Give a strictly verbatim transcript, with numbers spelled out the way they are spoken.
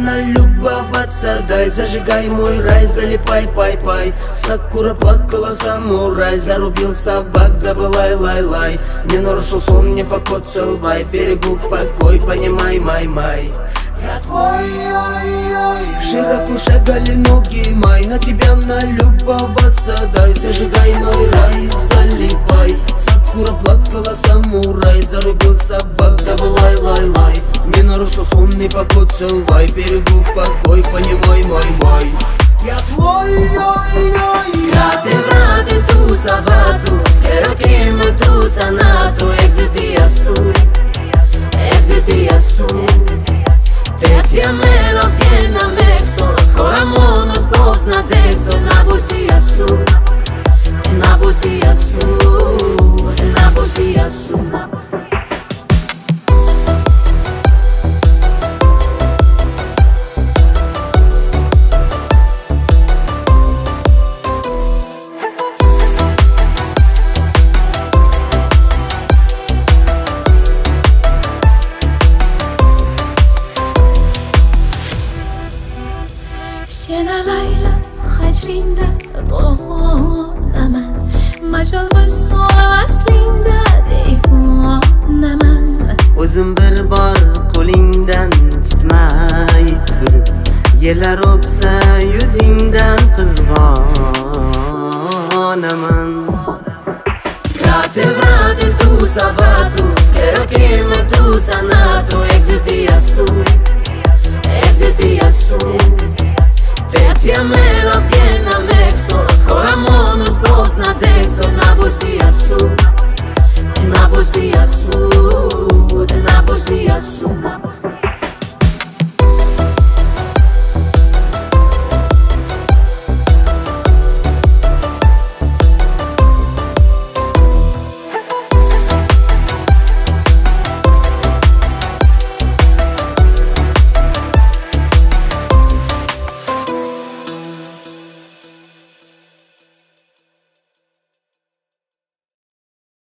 налюбоваться. Дай, зажигай мой рай, залипай, пай-пай. Сакура плакала, самурай зарубил собак, да лай, лай, лай. Не нарушил сон, не покоцал, вай. Берегу покой, понимай, май-май. Я твой, ой-ой. Широко шагали ноги, май. На тебя налюбоваться. Дай, зажигай мой рай, залипай. Сакура плакала, самурай зарубил собак, да лай, лай, лай. Не нарушил сон, не покоцал, вай. Берегу покой, понимай, май-май. Я твой, ой-ой. Frate, frate, tu savatu, ero che me tu sanato, exiti assu, exiti assu. Te ti amero piena mexo, ancora mono sposna dexo, na busi assu, na busi assu, na busi assu. Sena layla hajrinda to'g'onaman, majol va aslinda deyfonaman. O'zim bir bor qo'lingdan tutmay turib, yillar o'psa yuzingdan qizg'onaman. Frate, frate, tu savatu, ero che me tu sanato, exiti assu, exiti assu. Te ti amero piena